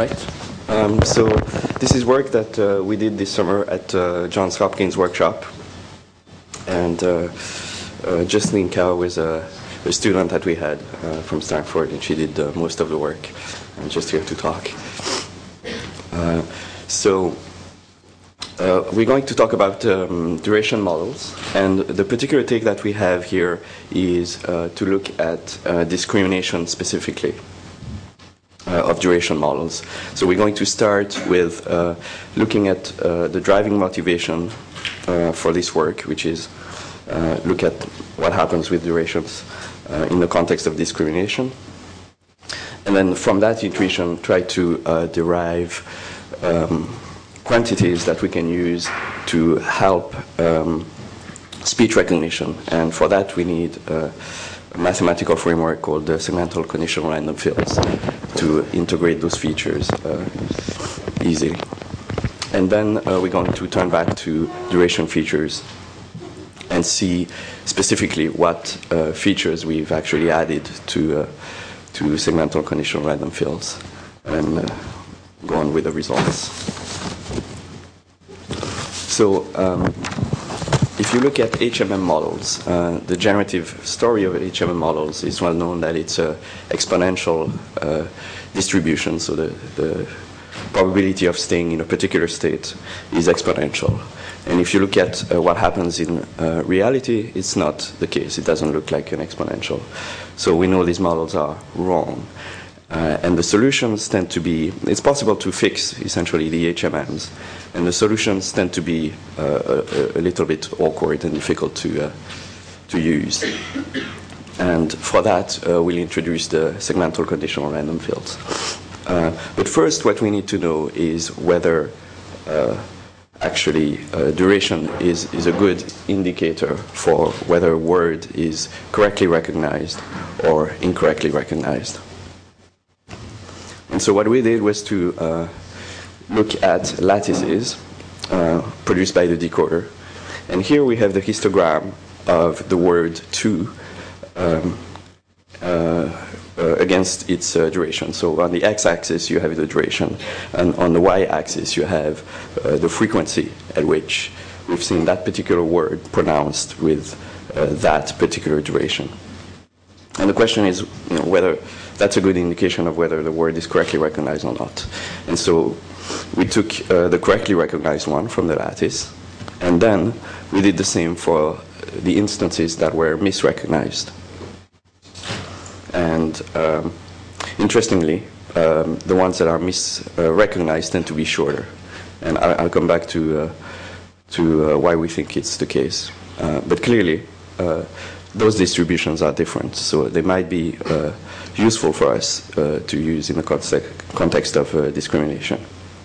Right. So this is work that we did this summer at Johns Hopkins workshop, and Jocelyn Cao was a student that we had from Stanford, and she did most of the work. I'm just here to talk. We're going to talk about duration models, and the particular take that we have here is to look at discrimination specifically of duration models. So we're going to start with looking at the driving motivation for this work, which is look at what happens with durations in the context of discrimination. And then from that intuition, try to derive quantities that we can use to help speech recognition. And for that, we need a mathematical framework called the segmental conditional random fields to integrate those features easily. And then we're going to turn back to duration features and see specifically what features we've actually added to segmental conditional random fields, and go on with the results. So if you look at HMM models, the generative story of HMM models is well known that it's an exponential distribution, so the probability of staying in a particular state is exponential. And if you look at what happens in reality, it's not the case. It doesn't look like an exponential. So we know these models are wrong. And the solutions tend to be, it's possible to fix essentially the HMMs, and the solutions tend to be a little bit awkward and difficult to use. And for that, we'll introduce the segmental conditional random fields. But first, what we need to know is whether actually duration is a good indicator for whether a word is correctly recognized or incorrectly recognized. And so what we did was to look at lattices produced by the decoder. And here we have the histogram of the word to against its duration. So on the x-axis you have the duration, and on the y-axis you have the frequency at which we've seen that particular word pronounced with that particular duration. And the question is, whether that's a good indication of whether the word is correctly recognized or not. And so we took the correctly recognized one from the lattice, and then we did the same for the instances that were misrecognized. And interestingly, the ones that are misrecognized tend to be shorter. And I'll come back to why we think it's the case. But clearly, those distributions are different, so they might be useful for us to use in the context of discrimination.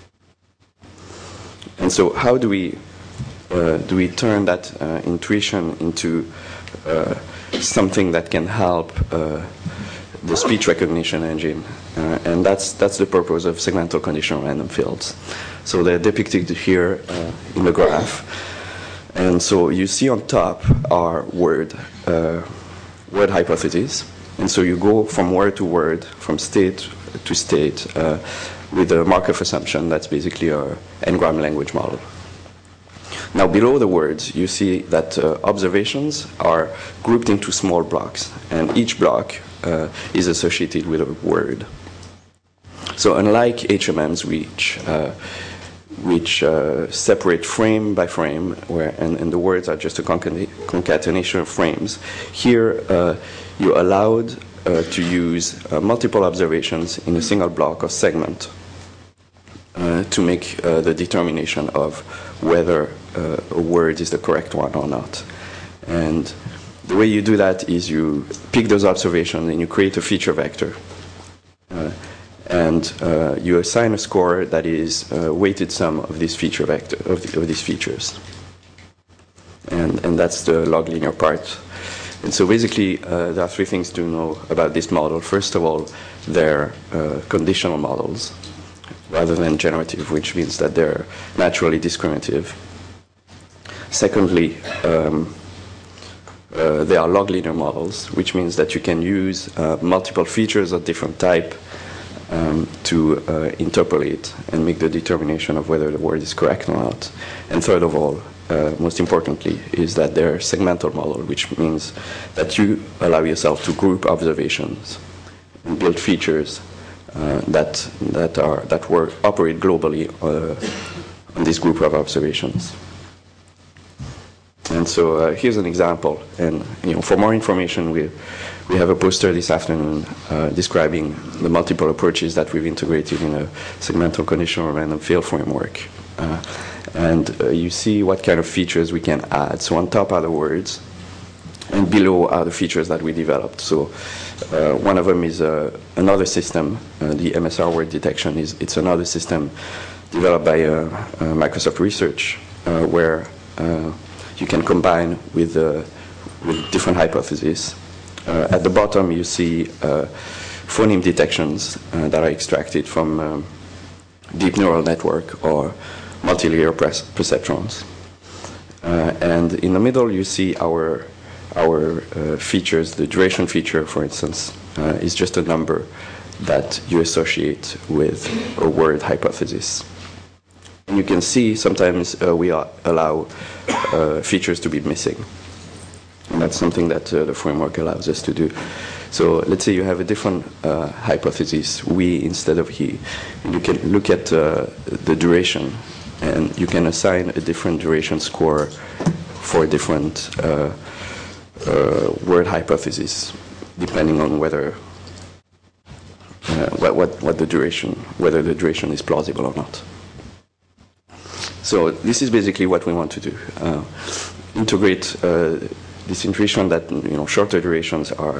And so how do we turn that intuition into something that can help the speech recognition engine? And that's the purpose of segmental conditional random fields. So they're depicted here in the graph. And so you see on top are word hypotheses. And so you go from word to word, from state to state, with a Markov assumption that's basically our n-gram language model. Now below the words, you see that observations are grouped into small blocks, and each block is associated with a word. So unlike HMMs, which separate frame by frame, and the words are just a concatenation of frames, here you're allowed to use multiple observations in a single block or segment to make the determination of whether a word is the correct one or not. And the way you do that is you pick those observations and you create a feature vector. And you assign a score that is a weighted sum of this feature vector, of these features. And that's the log linear part. And so basically, there are three things to know about this model. First of all, they're conditional models rather than generative, which means that they're naturally discriminative. Secondly, they are log linear models, which means that you can use multiple features of different type to interpolate and make the determination of whether the word is correct or not. And third of all, most importantly, is that they're segmental model, which means that you allow yourself to group observations and build features that operate globally on this group of observations. And so here's an example. And for more information, we have a poster this afternoon describing the multiple approaches that we've integrated in a segmental conditional random field framework. And you see what kind of features we can add. So on top are the words, and below are the features that we developed. So one of them is another system, the MSR word detection. It's another system developed by Microsoft Research, where you can combine with different hypotheses. At the bottom, you see phoneme detections that are extracted from deep neural network or multi-layer perceptrons. And in the middle, you see our features. The duration feature, for instance, is just a number that you associate with a word hypothesis. And you can see sometimes we allow features to be missing. And that's something that the framework allows us to do. So let's say you have a different hypothesis, we instead of he. You can look at the duration, and you can assign a different duration score for a different word hypothesis, depending on whether what the duration, whether the duration is plausible or not. So this is basically what we want to do: integrate this intuition that shorter durations are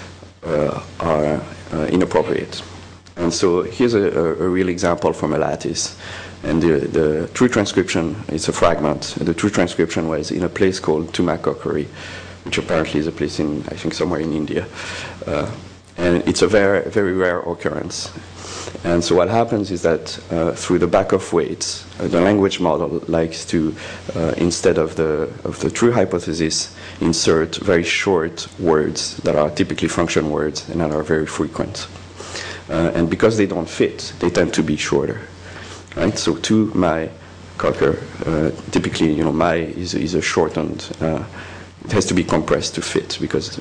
inappropriate. And so here's a real example from a lattice. And the true transcription is a fragment. The true transcription was in a place called Tumakokuri, which apparently is a place in, I think, somewhere in India. And it's a very, very rare occurrence. And so what happens is that through the backoff weights, the language model likes to, instead of the true hypothesis, insert very short words that are typically function words and that are very frequent. And because they don't fit, they tend to be shorter. Right? So to my cocker, typically, my is a shortened. It has to be compressed to fit because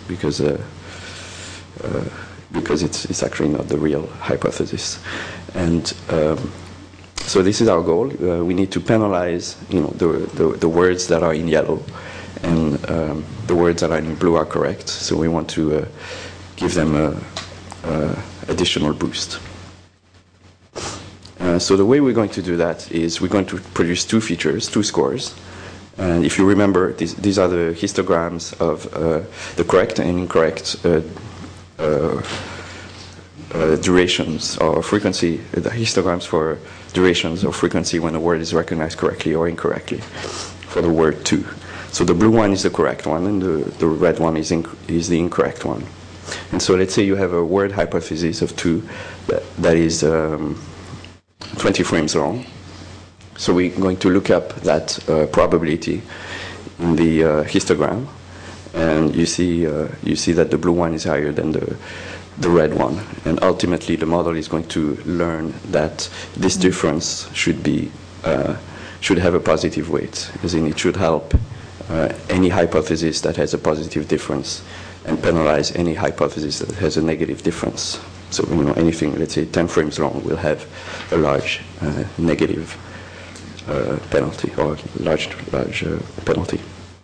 it's actually not the real hypothesis. And so this is our goal. We need to penalize, the words that are in yellow, and the words that are in blue are correct. So we want to give them a additional boost. So the way we're going to do that is we're going to produce two features, two scores. And if you remember, these are the histograms of the correct and incorrect durations or frequency, the histograms for durations or frequency when a word is recognized correctly or incorrectly for the word to. So the blue one is the correct one, and the red one is the incorrect one. And so let's say you have a word hypothesis of to that is 20 frames long. So we're going to look up that probability in the histogram, and you see that the blue one is higher than the red one, and ultimately the model is going to learn that this difference should have a positive weight, as in it should help any hypothesis that has a positive difference and penalize any hypothesis that has a negative difference. So anything, let's say 10 frames long, will have a large negative penalty or large penalty.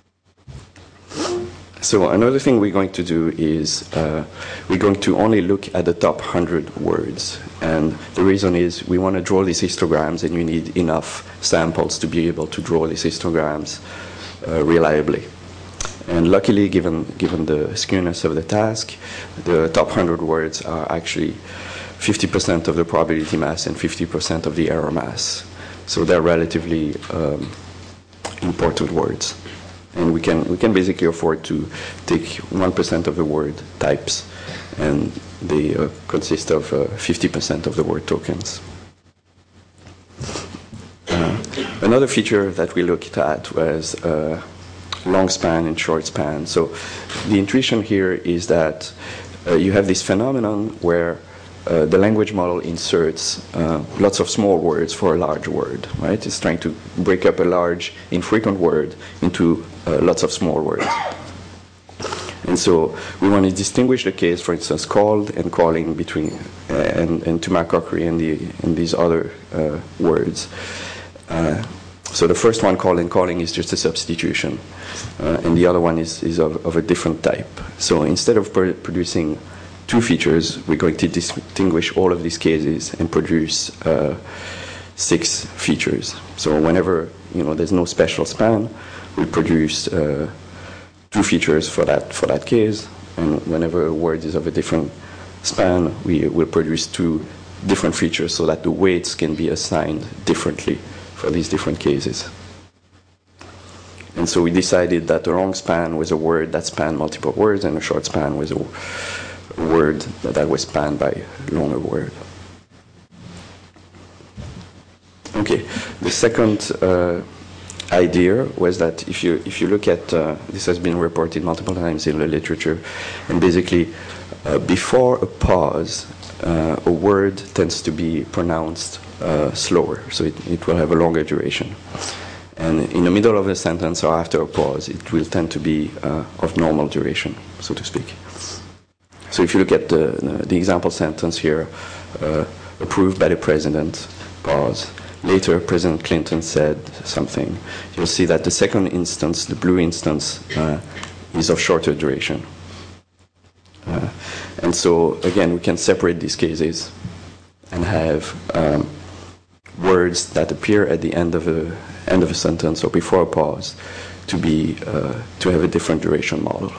So another thing we're going to do is we're going to only look at the top 100 words. And the reason is we want to draw these histograms, and you need enough samples to be able to draw these histograms reliably. And luckily, given the skewness of the task, the top 100 words are actually 50% of the probability mass and 50% of the error mass. So they're relatively important words. And we can basically afford to take 1% of the word types, and they consist of 50% of the word tokens. Another feature that we looked at was long span and short span. So the intuition here is that you have this phenomenon where the language model inserts lots of small words for a large word, right? It's trying to break up a large, infrequent word into lots of small words. And so we want to distinguish the case, for instance, called and calling between and Tumakokri and these other words. So the first one, called and calling, is just a substitution, and the other one is of a different type. So instead of producing two features, we're going to distinguish all of these cases and produce 6 features. So whenever there's no special span, we produce 2 features for that case, and whenever a word is of a different span, we will produce 2 different features so that the weights can be assigned differently for these different cases. And so we decided that a long span was a word that spanned multiple words, and a short span was a word that was spanned by a longer word. Okay, the second idea was that if you look at, this has been reported multiple times in the literature, and basically before a pause, a word tends to be pronounced slower, so it will have a longer duration. And in the middle of a sentence or after a pause, it will tend to be of normal duration, so to speak. So if you look at the example sentence here, approved by the president, pause. Later, President Clinton said something. You'll see that the second instance, the blue instance, is of shorter duration. And so, again, we can separate these cases and have words that appear at the end of a sentence or before a pause to have a different duration model.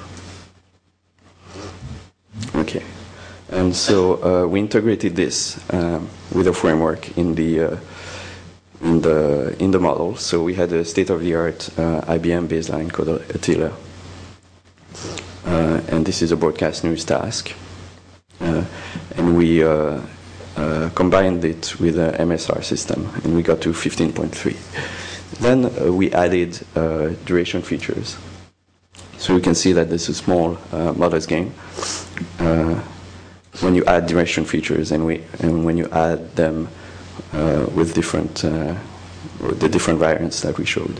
Okay, and so we integrated this with a framework in the model. So we had a state-of-the-art IBM baseline called Attila, and this is a broadcast news task, and we combined it with an MSR system, and we got to 15.3. Then we added duration features. So you can see that this is a small model's game. When you add duration features and when you add them with the different variants that we showed.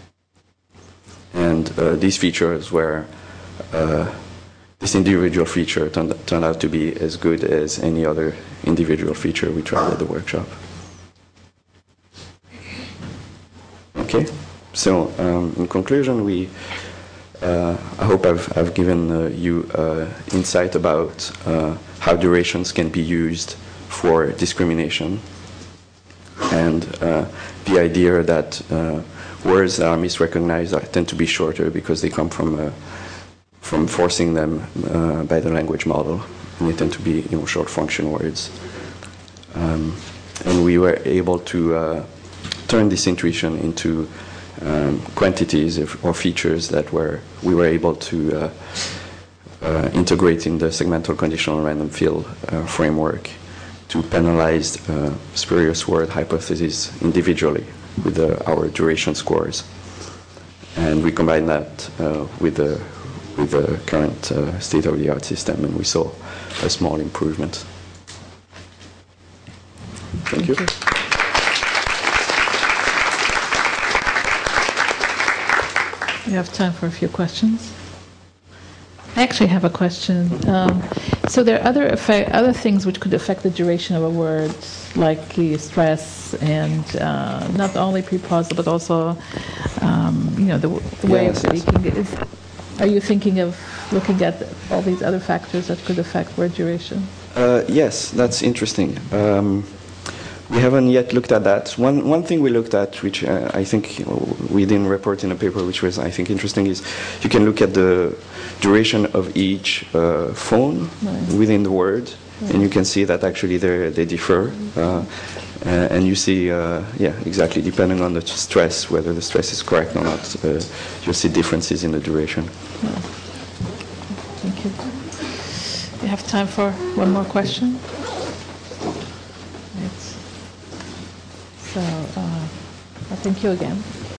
And these features were, this individual feature turned out to be as good as any other individual feature we tried at the workshop. Okay, so in conclusion, I hope I've given you insight about how durations can be used for discrimination, and the idea that words that are misrecognized tend to be shorter because they come from forcing them by the language model, and they tend to be short function words. And we were able to turn this intuition into quantities or features that we were able to integrate in the segmental conditional random field framework to penalize spurious word hypotheses individually with our duration scores. And we combined that with the current state-of-the-art system, and we saw a small improvement. Thank you. We have time for a few questions. I actually have a question. So there are other things which could affect the duration of a word, like stress and not only pre-pause, but also the way of speaking. Are you thinking of looking at all these other factors that could affect word duration? Yes, that's interesting. We haven't yet looked at that. One thing we looked at, which I think we didn't report in a paper, which was, I think, interesting, is you can look at the duration of each phone within the word, and you can see that actually they differ. And you see, exactly, depending on the stress, whether the stress is correct or not, you'll see differences in the duration. Thank you. We have time for one more question. So, thank you again.